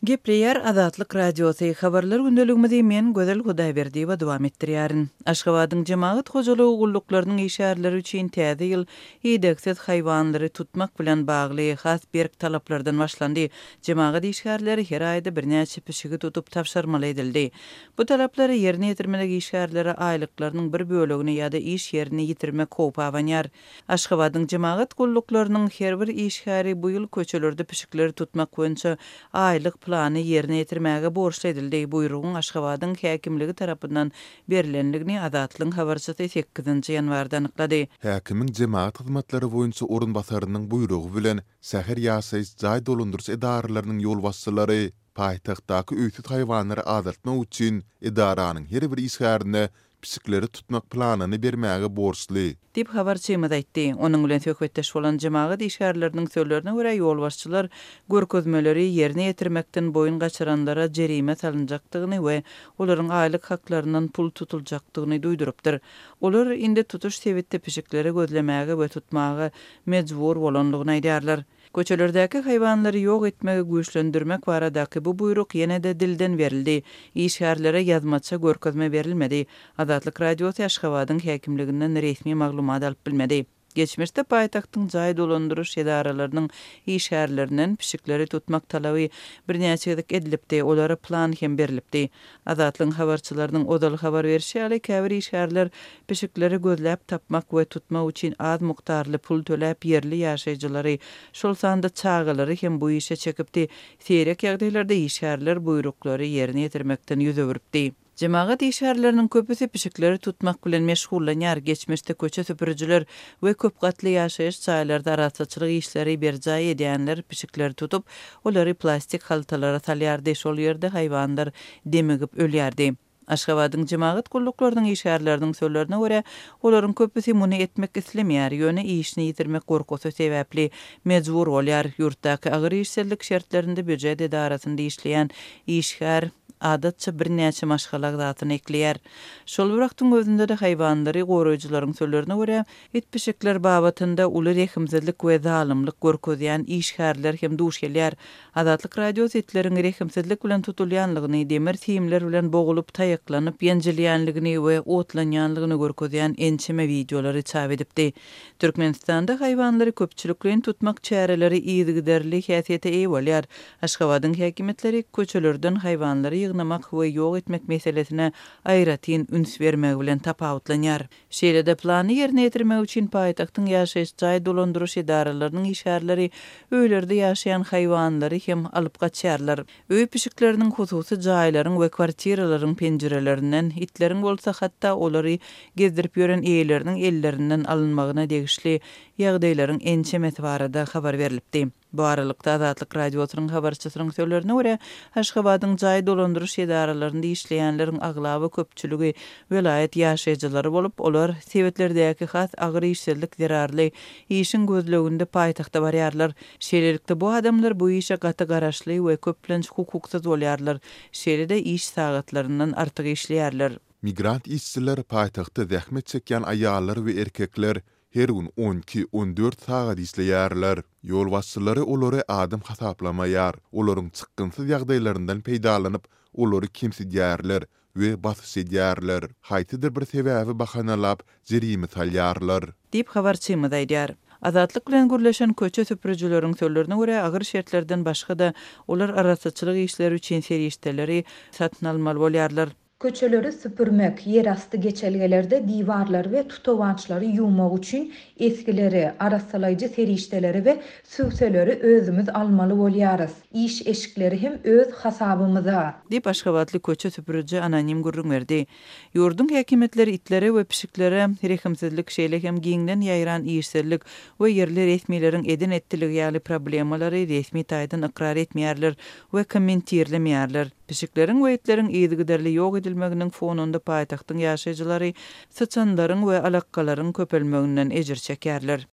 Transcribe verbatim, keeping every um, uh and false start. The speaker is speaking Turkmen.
Gepleyer Azatlyk Radiosu habarlar gündeligimizde men Gözel Hudaýberdi we dowam etdirýärin. Aşgabatyň jemaat hojalygy gulluklarının işärleri üçin täze ýyl ýedekset haýwanlary tutmak bilen bagly has berk talaplardan başlandy. Jemaat işärleri her aýda birnäçe pişigi tutup tapşyrmaly edildi. Bu talaplary ýerine ýetirmelik işärleri aýlyklarynyň bir bölegini ýa-da iş ýerini ýitirmek howpa banýar. Aşgabatyň jemaat gulluklarının her bir işäri bu ýyl köçelerde pişikleri tutmak boýunça aýlyk plany ýerine ýetirmäge borçly edildi. Buyrugyň Aşgabatyň häkimligi tarapyndan berilenligini Azatlyň habarçysy sekizinji ýanwarda anyklady. Häkimiň jemaat hyzmatlary boýunça orunbasarynyň buyrugy bilen Säher ýasaýyş jaý dolandyrys edaralarynyň ýolbaşçylary paýtagtdaky öýtüt haýwanlary azaltmak üçin edaranyň her bir işgärine psikleri tutmak planyny bermäge borçly. Dip habarçymyz aýtdy. Onuň bilen söhbetdeş bolan jemaat işgärleriniň söýlerine görä ýolbaşçylar görkezmeleri ýerine ýetirmekden boyun gaçyranlara jerime salynjakdygyny we olaryň aýlyk haklaryndan pul tutuljakdygyny duýdurupdyr. Olar indi tutuş sebitde pişikleri gözlemäge we tutmagy mejbur bolanlygyny aýdýarlar. Köçelerdäki haýwanlary ýok etmege güýçlendirmek baradaky bu buyruk ýene-de dilden berildi. İşgärlere ýazmaça görkezme berilmedi. Azatlyk Radiosu Aşgabatyň häkimliginden resmi maglumat alyp bilmedi. Geçmişde paýtagtyň jaý dolandyryş edaralarynyň işgärlerinden pişikleri tutmak talaby birnäçelik edilipdi. Olara plan hem berilipdi. Azatlyň habarçylarynyň odaly habar berişi ýaly käbir işgärler pişikleri gözläp tapmak we tutmak üçin az mukdarly pul töläp ýerli ýaşaýjylary şol sanda çağalary hem bu işe çekipdi. Seýrek ýagdaýlarda işgärler buyruklary ýerine ýetirmekden ýüz öwüripdi. Jemaat işgärleriniň köpüsi pişikleri tutmak bilen meşgullanýar. Geçmişde köçe süpürüjüler we köp gatly ýaşaýyş çaýlarda rahatçylyk işleri berjay edýänler pişikleri tutup, olary plastik haltalara salýardy. Şol ýerde haýwanlar demigip ölýärdi. Aşgabatyň jemaat gulluklarının işgärleriniň söýlerine görä, olaryň köpüsi muny etmek islemýär, ýöne işini ýitirmek gorkusy sebäpli mejbur bolýar. Ýurtdaky agyr işsellik şertlerinde büdjet edarasynda işleýän işgär adatça birnäçe maşgala zatyny ekleýär. Şol wagtyň özünde de haýwanlary goraýjylaryň söýlerine görä, etpişikler babatynda uly rehimsizlik we zalymlyk görkezýän işgärler hem duş gelýär. Azatlyk Radiosu etleriň rehimsizlik bilen tutulýanlygyny, demir tiýimler bilen bogulup taýaklanyp ýenjilýänligini we otlanýanlygyny görkezýän ençeme videolary çap edipdi. Türkmenistanda haýwanlary köpçüliklen tutmak çäreleri ýygyderli häsiýete eýe bolýar. Aşgabatyň häkimetleri köçelerden haýwanlary ýygnamak we ýok etmek meselesine aýratyn üns bermek bilen tapawutlanýar. Şeýlede plany ýerine ýetirmek üçin paýtagtyň ýaşaýyş jaý dolandyryş edaralarynyň işgärleri öýlerde ýaşaýan haýwanlary hem alyp gaçýarlar. Öý pişikleriniň hususy jaýlaryň we kwartiralaryň penjerelerinden, itleriň bolsa hatda olary gezdirip ýören eýleriniň ellerinden alınmagyna degişli ýagdaýlaryň ençemesi barada habar berilipdi. Bu aralykda Azatlyk Radiosynyň habarçysynyň söýlerine görä, Aşgabatyň jaý dolandyrys edaralaryny işleýänleriň aglaby köpçüligi welaýat ýaşaýjylary bolup, olar sebetlerdäki has agyr işsellik zerarly işin gözleginde paýtagta barýarlar. Şeýlelikde bu adamlar bu işe gaty garaşly we köplenç hukuksyz bolýarlar. Şeýlede iş sagatlaryndan artyk işleýärler. Migrant işçiler paýtagta zähmet çekýän aýallar we erkekler her gün on iki on dört saat işleýärler. Ýolbaşçylary olary adam hasaplamaýar. Olaryň çykgynsyz ýagdaýlaryndan peýdalanyp, olary kimsidýärler we basy edýärler. Haýtydyr bir sebäbi bahanalap jerime salýarlar. Dip habarçymyz aýdýar. Azatlyk bilen gürleşen köçe süpürüjüleriň söýlerine görä, agyr şertlerden başga da olar arasaçylyk işleri üçin serişdeleri satyn almaly bolýarlar. Köçeleri süpürmek, ýerasty geçelgelerde diwarlar we tutowançlary ýuwmak üçin eskileri, arasalayjy serişdeleri we süwseleri özümiz almaly bolýarys. İş eşikleri hem öz hasabymyza. Dip Aşgabatly köçe süpürüjü anonim gurrun berdi. Ýurdun häkimetleri itlere we pişiklere rehimsizlik şeýle hem giňden ýaýran işsellik we ýerli resmiýetiň edin ettiligi ýaly problemalary resmi taýdan ikrar etmeýärler we kommentirlemýärler. Pişiklerin we itleriň ýygyderli ýok edilmeginiň fonunda paýtagtyň ýaşaýjylary sıçanlaryň we alakkalaryň köpelmeginden ejir çekýärler.